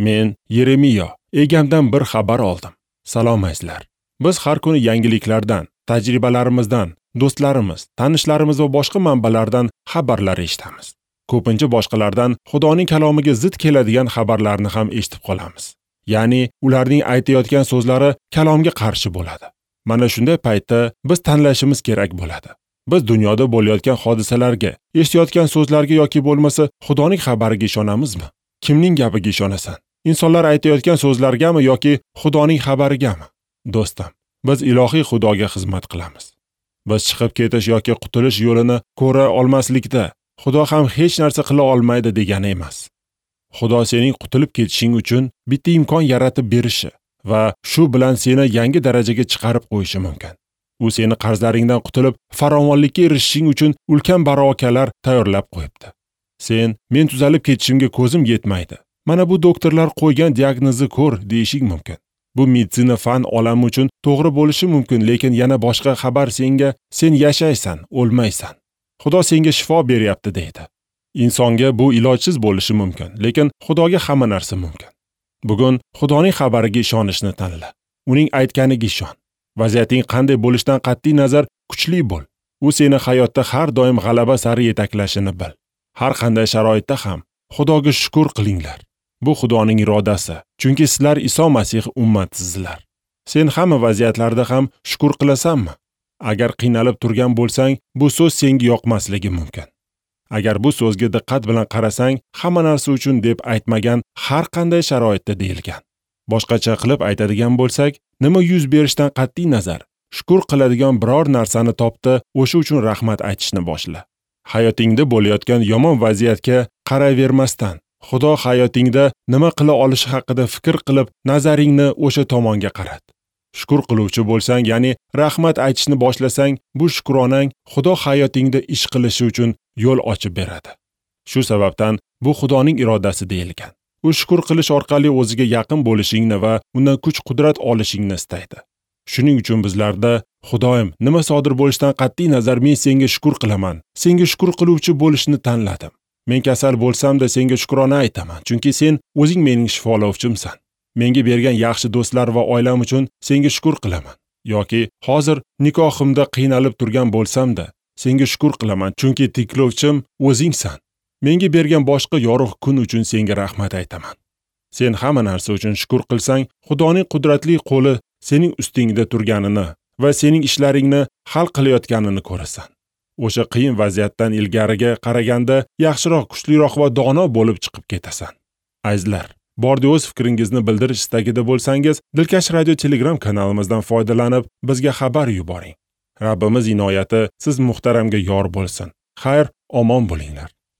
Men Yeremiyo, egamdan bir xabar oldim. Salom azizlar. Biz har kuni yangiliklardan, tajribalarimizdan, do'stlarimiz, tanishlarimiz va boshqa manbalardan xabarlar eshitamiz. Ko'pincha boshqalardan Xudoning kalomiga zid keladigan xabarlarni ham eshitib qolamiz. Ya'ni ularning aytayotgan so'zlari kalomga qarshi bo'ladi. Mana shunday paytda biz tanlashimiz kerak bo'ladi. Biz dunyoda bo'layotgan hodisalarga, eshitayotgan so'zlarga yoki bo'lmasa Xudoning xabariga ishonamizmi? Kimning gapiga ishonasan? Insonlar aytayotgan so'zlargami yoki Xudoning xabarigami? Do'stim, biz ilohiy Xudoga xizmat qilamiz. Biz chiqib ketish yoki qutulish yo'lini ko'ra olmaslikda Xudo ham hech narsa qila olmaydi degani emas. Xudo sening qutulib ketishing uchun bitta imkon yaratib berishi va shu bilan seni yangi darajaga chiqarib qo'yishi mumkin. U seni qarzlaringdan qutulib farovonlikka erishishing uchun ulkan barokalar tayyorlab qo'yibdi. Sen men tuzalib ketishimga ko'zim yetmaydi. Mana bu doktorlar qo'ygan diagnozni ko'r deyishing mumkin. Bu meditsina fan olami uchun to'g'ri bo'lishi mumkin, lekin yana boshqa xabar senga sen yashaysan, o'lmaysan. Xudo senga shifo beryapti deydi. Insonga bu ilojsiz bo'lishi mumkin, lekin Xudoga hamma narsa mumkin. Bugun Xudoning xabariga ishonishni tanla. Uning aytganiga ishon. Vaziyating qanday bo'lishidan qat'iy nazar kuchli bo'l. U seni hayotda har doim g'alaba sari yetaklashini bil. Har qanday sharoitda ham Xudoga shukr qilinglar. Bu Xudoning irodasi, chunki sizlar Iso Masih ummatisizlar. Sen hamma vaziyatlarda ham shukr qilasanmi? Agar qiynalib turgan bo'lsang, bu so'z senga yoqmasligi mumkin. Agar bu so'zga diqqat bilan qarasang, hamma narsa uchun deb aytmagan, har qanday sharoitda deyilgan. Boshqacha qilib aytadigan bo'lsak, nima yuz berishdan qat'iy nazar, shukr qiladigan biror narsani topdi, o'sha uchun rahmat aytishni boshla. Hayotingda bo'layotgan yomon vaziyatga qaravermasdan, Xudo hayotingda nima qila olishi haqida fikr qilib, nazaringni o'sha tomonga qarat. Shukr qiluvchi bo'lsang, ya'ni rahmat aytishni boshlasang, bu shukronang Xudo hayotingda ish qilishi uchun yo'l ochib beradi. Shu sababdan bu Xudoning irodasi deyilgan. U shukr qilish orqali o'ziga yaqin bo'lishingni va undan kuch-qudrat olishingni istaydi. Shuning uchun bizlarda Xudoyim, nima sodir bo'lishidan qat'iy nazar men senga shukr qilaman. Senga shukr qiluvchi bo'lishni tanladim. Men kasal bo'lsam-da senga shukrona aytaman, chunki sen o'zing mening shifolovchimsan. Menga bergan yaxshi do'stlar va oilam uchun senga shukr qilaman. Yoki hozir nikohimda qiynalib turgan bo'lsam-da senga shukr qilaman, chunki tiklovchim o'zingsan. Menga bergan boshqa yorug' kun uchun senga rahmat aytaman. Sen hamma narsa uchun shukr qilsang, Xudoning qudratli qo'li sening ustingda turganini va sening ishlaringni hal qilayotganini ko'rasan. O'sha qiyin vaziyatdan ilgariga qaraganda yaxshiroq, kuchliroq va dono bo'lib chiqib ketasan. Azizlar, bordi o'z fikringizni bildirish istagida bo'lsangiz, Dilkash radio Telegram kanalimizdan foydalanib bizga xabar yuboring. Rabbimiz inoyati siz muhtaramga yor bo'lsin. Xayr, omon bo'linglar.